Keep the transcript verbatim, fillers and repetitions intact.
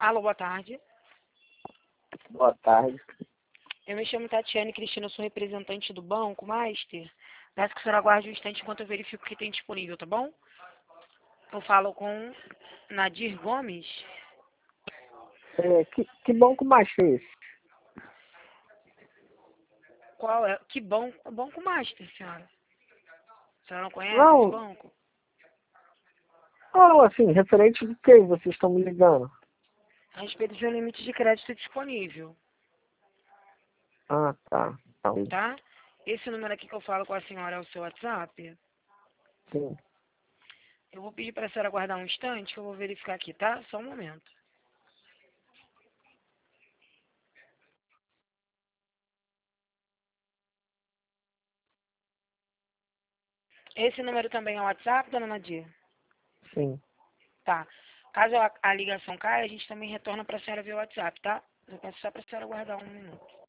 Alô, boa tarde. Boa tarde. Eu me chamo Tatiane Cristina, eu sou representante do Banco Master. Peço que a senhora aguarde um instante enquanto eu verifico o que tem disponível, tá bom? Eu falo com Nadir Gomes. É, que, que banco mais é esse? Qual é? Que banco? Banco Master, senhora. A senhora não conhece esse Não, banco? não, assim, referente de quem vocês estão me ligando? A respeito de um limite de crédito disponível, Ah, tá. Então, tá? Esse número aqui que eu falo com a senhora é o seu WhatsApp. sim. Eu vou pedir para a senhora aguardar um instante que eu vou verificar aqui, tá? Só um momento. Esse número também é o WhatsApp, dona Nadir? Sim. Tá. Caso a, a ligação caia, a gente também retorna para a senhora via WhatsApp, tá? Eu peço só para a senhora aguardar um minuto.